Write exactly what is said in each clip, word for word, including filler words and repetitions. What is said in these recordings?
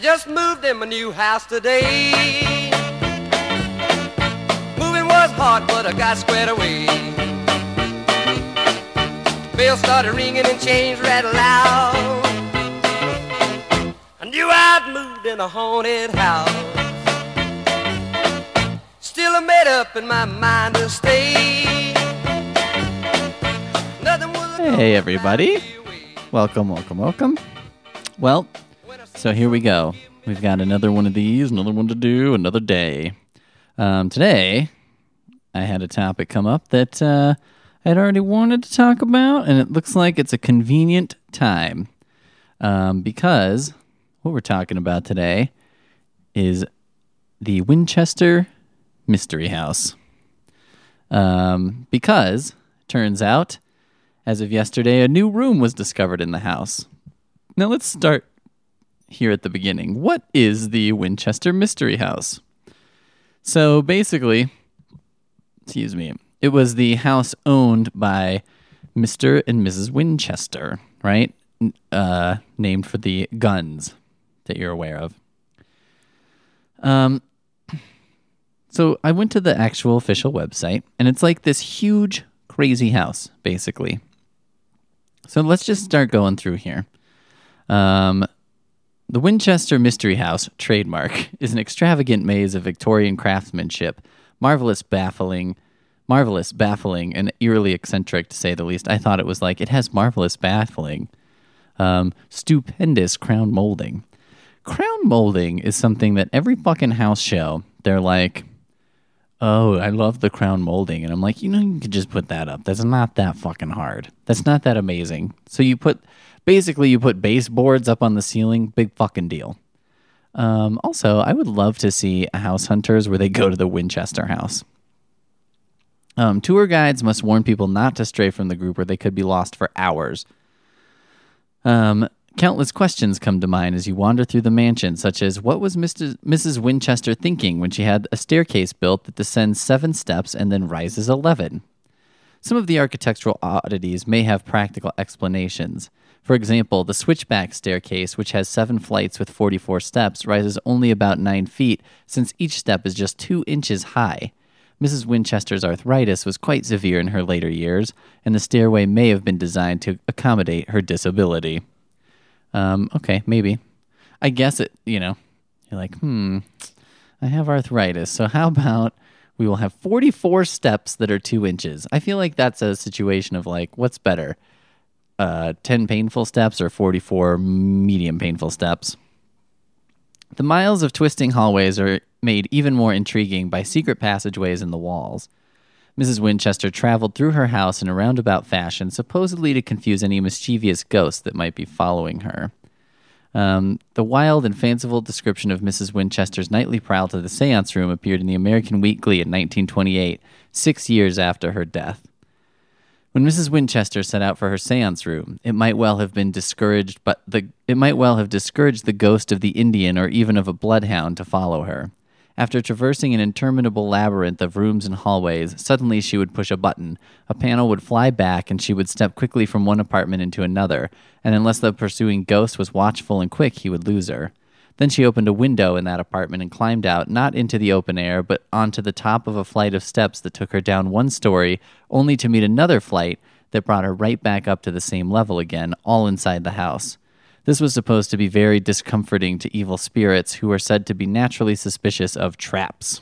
just moved in my new house today. Moving was hard, but I got squared away. Bells started ringing and chains rattled loud. I knew I'd moved in a haunted house. Still I made up in my mind to stay. Nothing was Hey everybody. Welcome, welcome, welcome. Well, so here we go. We've got another one of these, another one to do, another day. Um, today, I had a topic come up that uh, I'd already wanted to talk about, and it looks like it's a convenient time. Um, because what we're talking about today is the Winchester Mystery House. Um, because, turns out, as of yesterday, a new room was discovered in the house. Now let's start here at the beginning. What is the Winchester Mystery House? So basically, excuse me, it was the house owned by Mister and Missus Winchester, right? Uh, named for the guns that you're aware of. Um, so I went to the actual official website, and it's like this huge, crazy house, basically. So let's just start going through here. Um, the Winchester Mystery House trademark is an extravagant maze of Victorian craftsmanship, marvelous, baffling, marvelous, baffling, and eerily eccentric, to say the least. I thought it was like, it has marvelous, baffling, um, stupendous crown molding. Crown molding is something that every fucking house show, they're like, oh, I love the crown molding. And I'm like, you know, you could just put that up. That's not that fucking hard. That's not that amazing. So you put, basically you put baseboards up on the ceiling, big fucking deal. Um, also, I would love to see a House Hunters where they go to the Winchester house. Um, tour guides must warn people not to stray from the group or they could be lost for hours. Um, Countless questions come to mind as you wander through the mansion, such as, what was Mister Missus Winchester thinking when she had a staircase built that descends seven steps and then rises eleven? Some of the architectural oddities may have practical explanations. For example, the switchback staircase, which has seven flights with forty-four steps, rises only about nine feet, since each step is just two inches high. Missus Winchester's arthritis was quite severe in her later years, and the stairway may have been designed to accommodate her disability. Um, okay, maybe. I guess it, you know, you're like, hmm, I have arthritis, so how about we will have forty-four steps that are two inches? I feel like that's a situation of like, what's better, uh, ten painful steps or forty-four medium painful steps? The miles of twisting hallways are made even more intriguing by secret passageways in the walls. Missus Winchester traveled through her house in a roundabout fashion, supposedly to confuse any mischievous ghosts that might be following her. Um, the wild and fanciful description of Missus Winchester's nightly prowl to the seance room appeared in the American Weekly in nineteen twenty-eight, six years after her death. When Missus Winchester set out for her seance room, it might well have been discouraged, but the it might well have discouraged the ghost of the Indian or even of a bloodhound to follow her. After traversing an interminable labyrinth of rooms and hallways, suddenly she would push a button, a panel would fly back, and she would step quickly from one apartment into another, and unless the pursuing ghost was watchful and quick, he would lose her. Then she opened a window in that apartment and climbed out, not into the open air, but onto the top of a flight of steps that took her down one story, only to meet another flight that brought her right back up to the same level again, all inside the house. This was supposed to be very discomforting to evil spirits who were said to be naturally suspicious of traps.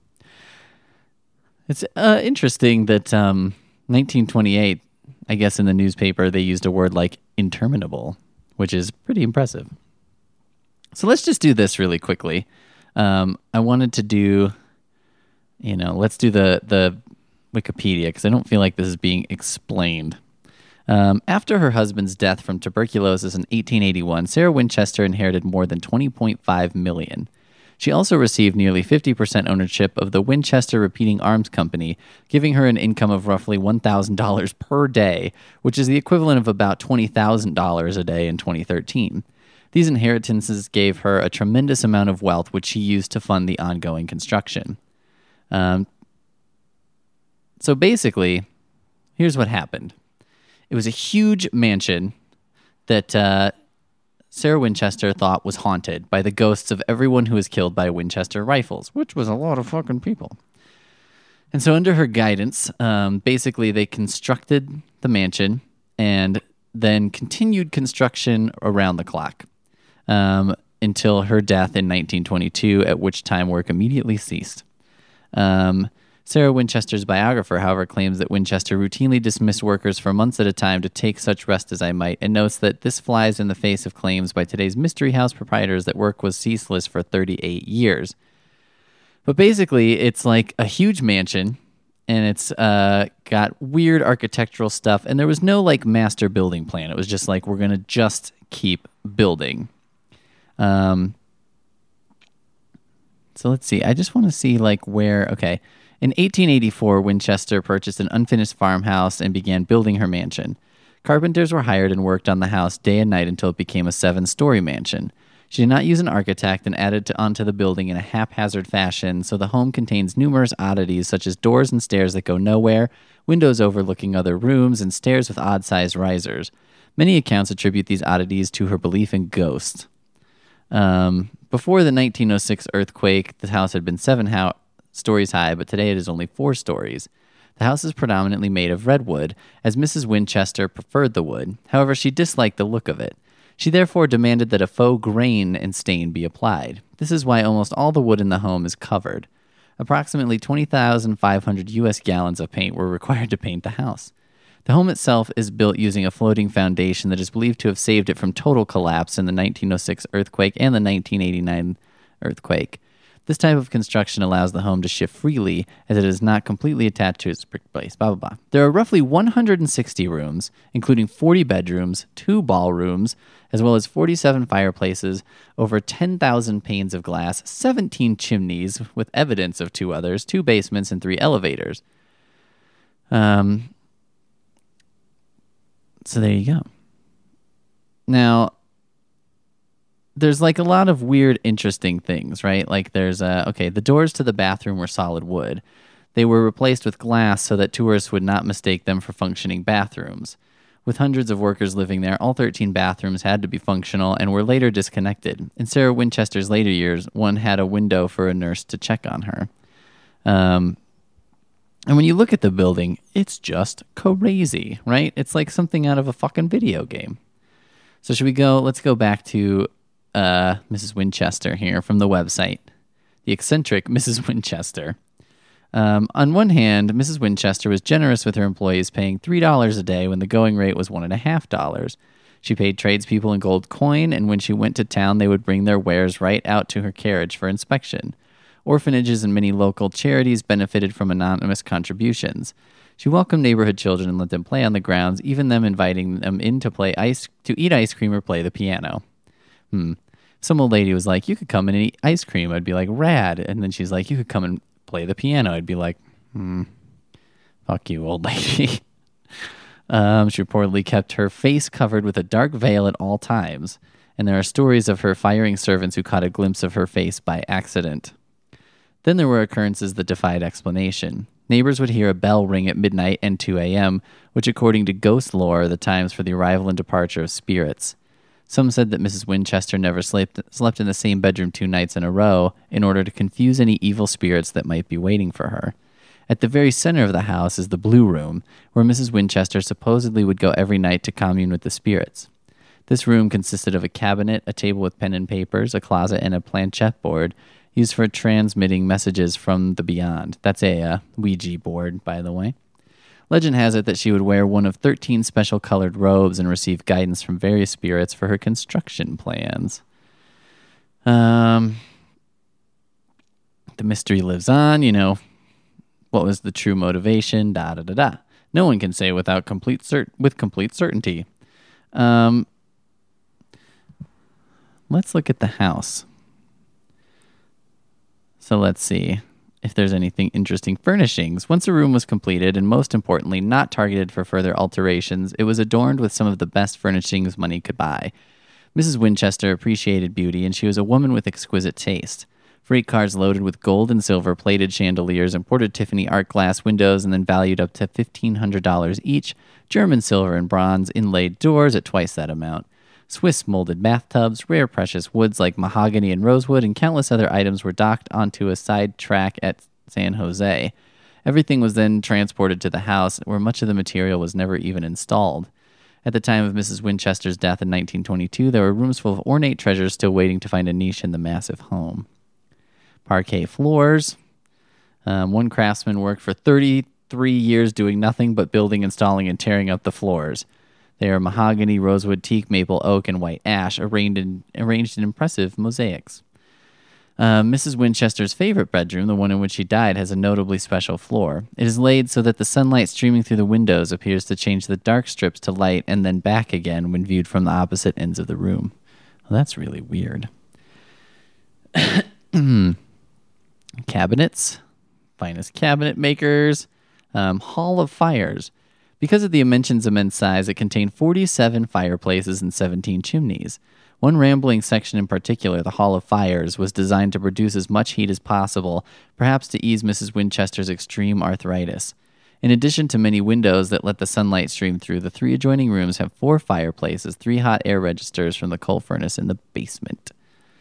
It's uh, interesting that um, nineteen twenty-eight, I guess in the newspaper, they used a word like interminable, which is pretty impressive. So let's just do this really quickly. Um, I wanted to do, you know, let's do the, the Wikipedia, because I don't feel like this is being explained. Um, after her husband's death from tuberculosis in eighteen eighty-one, Sarah Winchester inherited more than twenty point five million dollars. She also received nearly fifty percent ownership of the Winchester Repeating Arms Company, giving her an income of roughly one thousand dollars per day, which is the equivalent of about twenty thousand dollars a day in twenty thirteen. These inheritances gave her a tremendous amount of wealth, which she used to fund the ongoing construction. Um, so basically, here's what happened. It was a huge mansion that uh, Sarah Winchester thought was haunted by the ghosts of everyone who was killed by Winchester rifles, which was a lot of fucking people. And so under her guidance, um, basically they constructed the mansion and then continued construction around the clock um, until her death in nineteen twenty-two, at which time work immediately ceased. Um, Sarah Winchester's biographer, however, claims that Winchester routinely dismissed workers for months at a time to take such rest as I might, and notes that this flies in the face of claims by today's mystery house proprietors that work was ceaseless for thirty-eight years. But basically, it's like a huge mansion, and it's uh, got weird architectural stuff, and there was no like master building plan. It was just like, we're going to just keep building. Um. So let's see. I just want to see like where, okay. In eighteen eighty-four, Winchester purchased an unfinished farmhouse and began building her mansion. Carpenters were hired and worked on the house day and night until it became a seven-story mansion. She did not use an architect and added to, onto the building in a haphazard fashion, so the home contains numerous oddities such as doors and stairs that go nowhere, windows overlooking other rooms, and stairs with odd-sized risers. Many accounts attribute these oddities to her belief in ghosts. Um, before the nineteen oh six earthquake, the house had been seven ho- stories high, but today it is only four stories. The house is predominantly made of redwood, as Missus Winchester preferred the wood. However, she disliked the look of it. She therefore demanded that a faux grain and stain be applied. This is why almost all the wood in the home is covered. Approximately twenty thousand five hundred U S gallons of paint were required to paint the house. The home itself is built using a floating foundation that is believed to have saved it from total collapse in the nineteen oh six earthquake and the nineteen eighty-nine earthquake. This type of construction allows the home to shift freely, as it is not completely attached to its brick base, blah, blah, blah. There are roughly one hundred sixty rooms, including forty bedrooms, two ballrooms, as well as forty-seven fireplaces, over ten thousand panes of glass, seventeen chimneys, with evidence of two others, two basements, and three elevators. Um. So there you go. Now, there's like a lot of weird, interesting things, right? Like there's, uh, okay, the doors to the bathroom were solid wood. They were replaced with glass so that tourists would not mistake them for functioning bathrooms. With hundreds of workers living there, all thirteen bathrooms had to be functional and were later disconnected. In Sarah Winchester's later years, one had a window for a nurse to check on her. Um, and when you look at the building, it's just crazy, right? It's like something out of a fucking video game. So should we go, let's go back to uh, Missus Winchester here from the website. The eccentric Missus Winchester. Um, on one hand, Missus Winchester was generous with her employees, paying three dollars a day when the going rate was one point five dollars. She paid tradespeople in gold coin, and when she went to town, they would bring their wares right out to her carriage for inspection. Orphanages and many local charities benefited from anonymous contributions. She welcomed neighborhood children and let them play on the grounds, even them inviting them in to play ice, to eat ice cream or play the piano. Hmm. Some old lady was like, "You could come in and eat ice cream." I'd be like, "Rad." And then she's like, "You could come and play the piano." I'd be like, hmm, fuck you, old lady. um, she reportedly kept her face covered with a dark veil at all times, and there are stories of her firing servants who caught a glimpse of her face by accident. Then there were occurrences that defied explanation. Neighbors would hear a bell ring at midnight and two a.m., which according to ghost lore are the times for the arrival and departure of spirits. Some said that Missus Winchester never slept, slept in the same bedroom two nights in a row in order to confuse any evil spirits that might be waiting for her. At the very center of the house is the Blue Room, where Missus Winchester supposedly would go every night to commune with the spirits. This room consisted of a cabinet, a table with pen and papers, a closet, and a planchette board used for transmitting messages from the beyond. That's a uh, Ouija board, by the way. Legend has it that she would wear one of thirteen special colored robes and receive guidance from various spirits for her construction plans. Um, the mystery lives on, you know. What was the true motivation? Da da da da. No one can say without complete cert- with complete certainty. Um, let's look at the house. So let's see if there's anything interesting. Furnishings. Once a room was completed, and most importantly, not targeted for further alterations, it was adorned with some of the best furnishings money could buy. Missus Winchester appreciated beauty, and she was a woman with exquisite taste. Freight cars loaded with gold and silver plated chandeliers, imported Tiffany art glass windows, and then valued up to fifteen hundred dollars each, German silver and bronze inlaid doors at twice that amount. Swiss molded bathtubs, rare precious woods like mahogany and rosewood, and countless other items were docked onto a side track at San Jose. Everything was then transported to the house, where much of the material was never even installed. At the time of Missus Winchester's death in nineteen twenty-two, there were rooms full of ornate treasures still waiting to find a niche in the massive home. Parquet floors. Um, one craftsman worked for thirty-three years doing nothing but building, installing, and tearing up the floors. They are mahogany, rosewood, teak, maple, oak, and white ash, arranged in, arranged in impressive mosaics. Uh, Missus Winchester's favorite bedroom, the one in which she died, has a notably special floor. It is laid so that the sunlight streaming through the windows appears to change the dark strips to light and then back again when viewed from the opposite ends of the room. Well, that's really weird. Cabinets. Finest cabinet makers. Um, Hall of Fires. Because of the immense immense size, it contained forty-seven fireplaces and seventeen chimneys. One rambling section in particular, the Hall of Fires, was designed to produce as much heat as possible, perhaps to ease Missus Winchester's extreme arthritis. In addition to many windows that let the sunlight stream through, the three adjoining rooms have four fireplaces, three hot air registers from the coal furnace in the basement.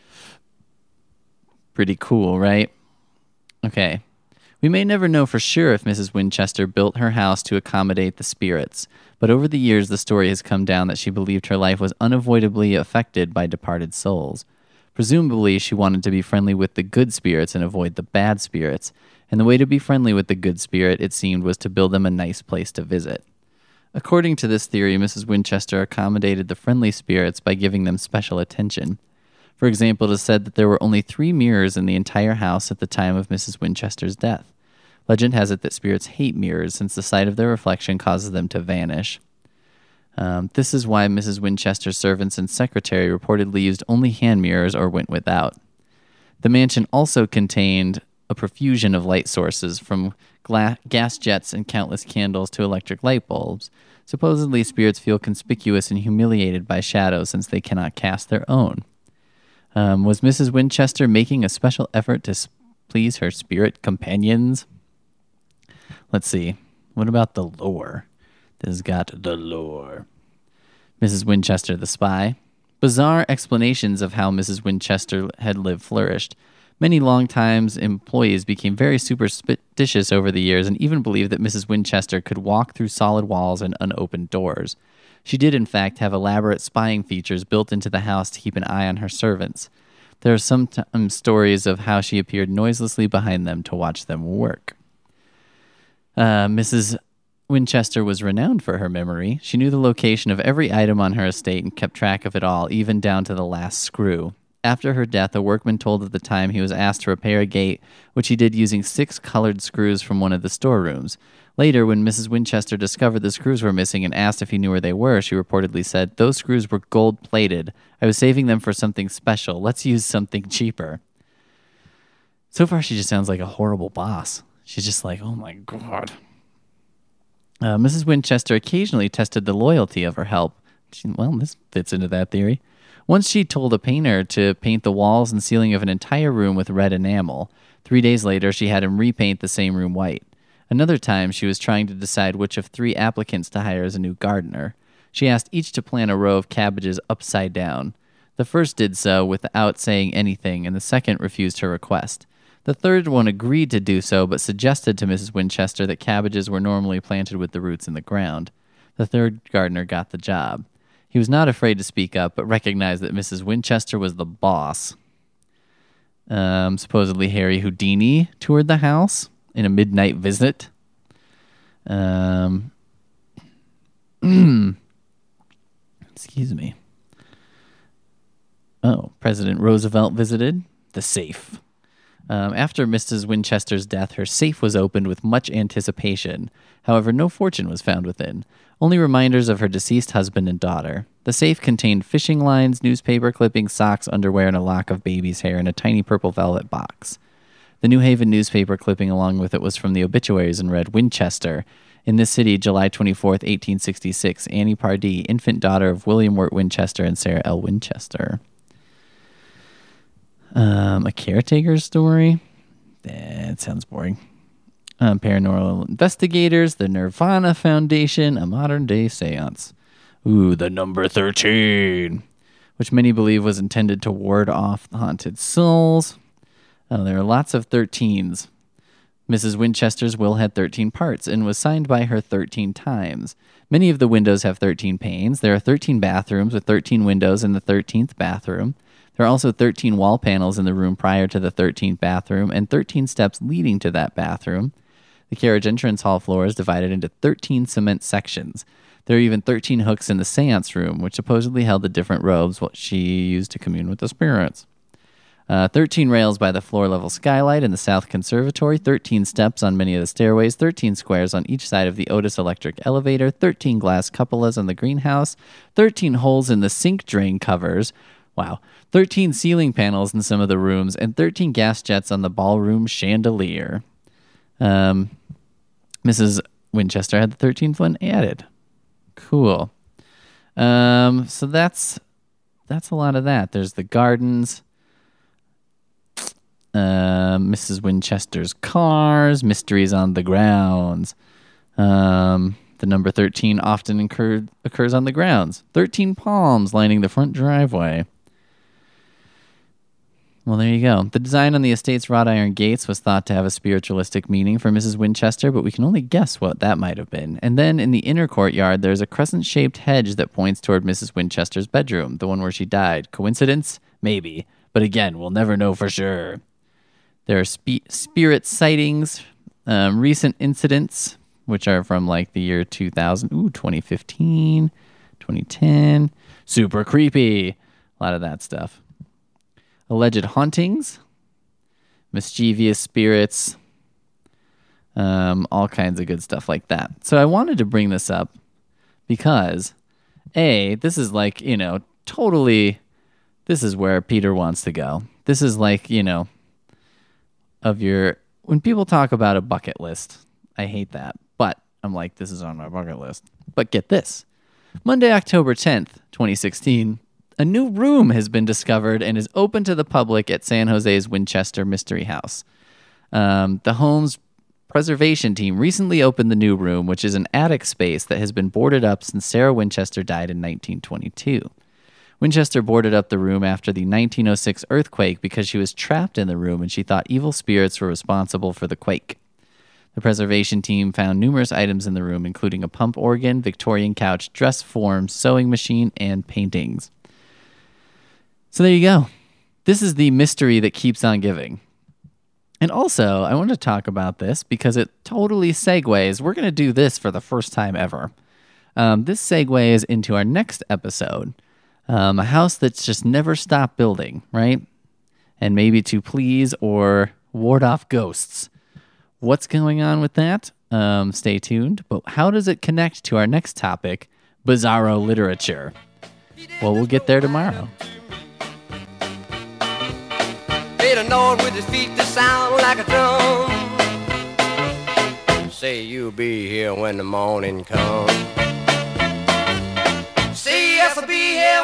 Pretty cool, right? Okay. We may never know for sure if Missus Winchester built her house to accommodate the spirits, but over the years the story has come down that she believed her life was unavoidably affected by departed souls. Presumably, she wanted to be friendly with the good spirits and avoid the bad spirits, and the way to be friendly with the good spirit, it seemed, was to build them a nice place to visit. According to this theory, Missus Winchester accommodated the friendly spirits by giving them special attention. For example, it is said that there were only three mirrors in the entire house at the time of Missus Winchester's death. Legend has it that spirits hate mirrors since the sight of their reflection causes them to vanish. Um, this is why Missus Winchester's servants and secretary reportedly used only hand mirrors or went without. The mansion also contained a profusion of light sources, from gla- gas jets and countless candles to electric light bulbs. Supposedly, spirits feel conspicuous and humiliated by shadows since they cannot cast their own. Um, was Missus Winchester making a special effort to s- please her spirit companions? Let's see. What about the lore? This has got the lore. Missus Winchester the spy. Bizarre explanations of how Missus Winchester had lived flourished. Many long-time employees became very superstitious over the years and even believed that Missus Winchester could walk through solid walls and unopened doors. She did, in fact, have elaborate spying features built into the house to keep an eye on her servants. There are sometimes stories of how she appeared noiselessly behind them to watch them work. Uh, Missus Winchester was renowned for her memory. She knew the location of every item on her estate and kept track of it all, even down to the last screw. After her death, a workman told at the time he was asked to repair a gate, which he did using six colored screws from one of the storerooms. Later, when Missus Winchester discovered the screws were missing and asked if he knew where they were, she reportedly said, "Those screws were gold-plated. I was saving them for something special. Let's use something cheaper." So far, she just sounds like a horrible boss. She's just like, oh my God. Uh, Missus Winchester occasionally tested the loyalty of her help. She, well, this fits into that theory. Once she told a painter to paint the walls and ceiling of an entire room with red enamel. Three days later, she had him repaint the same room white. Another time, she was trying to decide which of three applicants to hire as a new gardener. She asked each to plant a row of cabbages upside down. The first did so without saying anything, and the second refused her request. The third one agreed to do so, but suggested to Missus Winchester that cabbages were normally planted with the roots in the ground. The third gardener got the job. He was not afraid to speak up, but recognized that Missus Winchester was the boss. Um, supposedly, Harry Houdini toured the house in a midnight visit. Um, excuse me. Oh, President Roosevelt visited the safe. Um, after Missus Winchester's death, her safe was opened with much anticipation. However, no fortune was found within, only reminders of her deceased husband and daughter. The safe contained fishing lines, newspaper clippings, socks, underwear, and a lock of baby's hair in a tiny purple velvet box. The New Haven newspaper clipping along with it was from the obituaries and read, "Winchester. In this city, July twenty-fourth, eighteen sixty-six, Annie Pardee, infant daughter of William Wirt Winchester and Sarah L. Winchester." Um, a caretaker's story? That sounds boring. Um, paranormal investigators, the Nirvana Foundation, a modern-day seance. Ooh, the number thirteen. which many believe was intended to ward off haunted souls. Oh, there are lots of thirteens. Missus Winchester's will had thirteen parts and was signed by her thirteen times. Many of the windows have thirteen panes. There are thirteen bathrooms with thirteen windows in the thirteenth bathroom. There are also thirteen wall panels in the room prior to the thirteenth bathroom and thirteen steps leading to that bathroom. The carriage entrance hall floor is divided into thirteen cement sections. There are even thirteen hooks in the seance room, which supposedly held the different robes what she used to commune with the spirits. Uh, thirteen rails by the floor-level skylight in the South Conservatory, thirteen steps on many of the stairways, thirteen squares on each side of the Otis electric elevator, thirteen glass cupolas on the greenhouse, thirteen holes in the sink drain covers, wow, thirteen ceiling panels in some of the rooms, and thirteen gas jets on the ballroom chandelier. Um, Missus Winchester had the thirteenth one added. Cool. Um, so that's that's a lot of that. There's the gardens. Uh, Missus Winchester's cars, mysteries on the grounds. Um, the number thirteen often incurred, occurs on the grounds. thirteen palms lining the front driveway. Well, there you go. The design on the estate's wrought iron gates was thought to have a spiritualistic meaning for Missus Winchester, but we can only guess what that might have been. And then in the inner courtyard, there's a crescent-shaped hedge that points toward Missus Winchester's bedroom, the one where she died. Coincidence? Maybe. But again, we'll never know for sure. There are spe- spirit sightings, um, recent incidents, which are from like the year two thousand, ooh, twenty fifteen, twenty ten. Super creepy. A lot of that stuff. Alleged hauntings, mischievous spirits, um, all kinds of good stuff like that. So I wanted to bring this up because, A, this is like, you know, totally, this is where Peter wants to go. This is like, you know, of your, when people talk about a bucket list, I hate that, but I'm like, this is on my bucket list. But get this, Monday, October tenth, twenty sixteen, a new room has been discovered and is open to the public at San Jose's Winchester Mystery House. Um, the home's preservation team recently opened the new room, which is an attic space that has been boarded up since Sarah Winchester died in nineteen twenty-two. Winchester boarded up the room after the nineteen oh six earthquake because she was trapped in the room and she thought evil spirits were responsible for the quake. The preservation team found numerous items in the room, including a pump organ, Victorian couch, dress forms, sewing machine, and paintings. So there you go. This is the mystery that keeps on giving. And also, I want to talk about this because it totally segues. We're going to do this for the first time ever. Um, this segues into our next episode. Um, a house that's just never stopped building, right? And maybe to please or ward off ghosts. What's going on with that? Um, stay tuned. But how does it connect to our next topic, bizarro literature? Well, we'll get there tomorrow. Made a note with his feet that sound like a drum. Say you'll be here when the morning comes. Say yes, I'll be here